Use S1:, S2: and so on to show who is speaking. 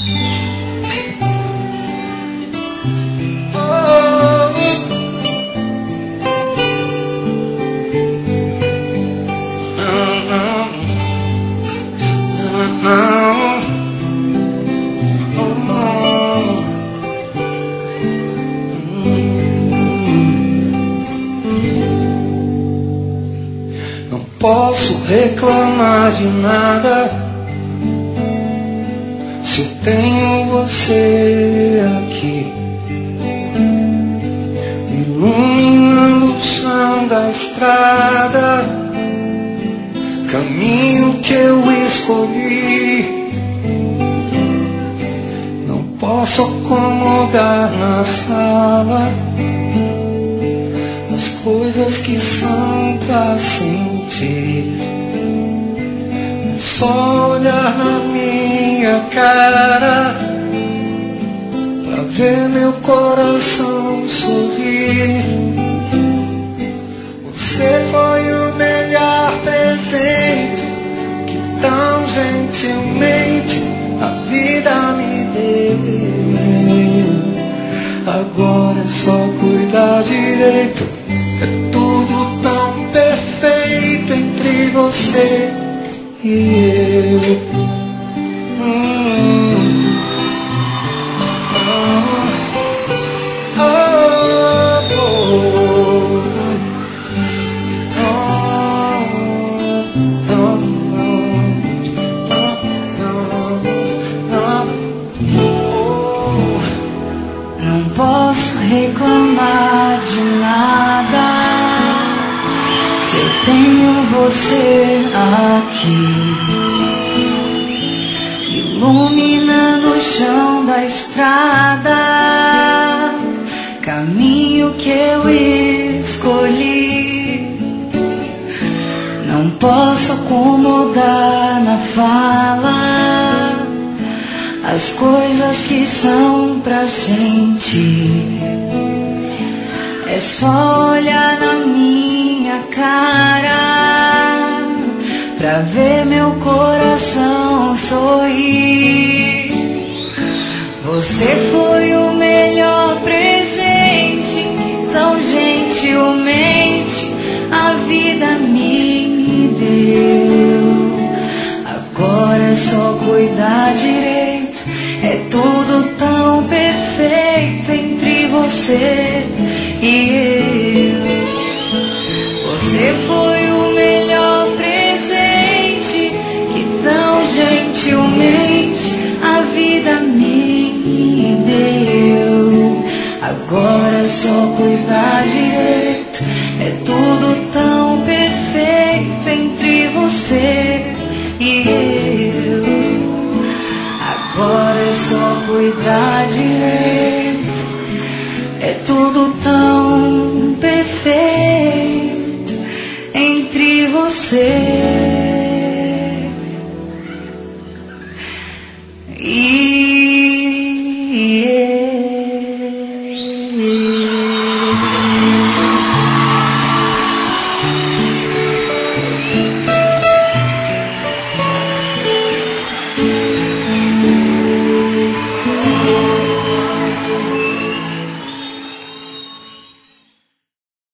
S1: Posso reclamar de nada se eu tenho você aqui, iluminando o chão da estrada, caminho que eu escolhi. Não posso acomodar na fala as coisas que são pra sentir. É só olhar na minha cara pra ver meu coração sorrir. Você foi o melhor presente que tão gentilmente a vida me deu. Agora é só cuidar direito. É tudo tão perfeito entre você e eu.
S2: Não posso reclamar de nada se eu tenho você aqui, iluminando o chão da estrada, caminho que eu escolhi. Não posso acomodar na fala as coisas que são pra sentir. É só olhar na minha cara pra ver meu coração sorrir. Você foi o melhor presente que tão gentilmente a vida me deu. Agora é só cuidar direito. É tudo tão perfeito entre você e eu. Você foi o melhor presente que tão gentilmente a vida me deu. Agora é só cuidar direito. É tudo tão perfeito entre você e eu. Agora é só cuidar direito. É tudo tão perfeito entre você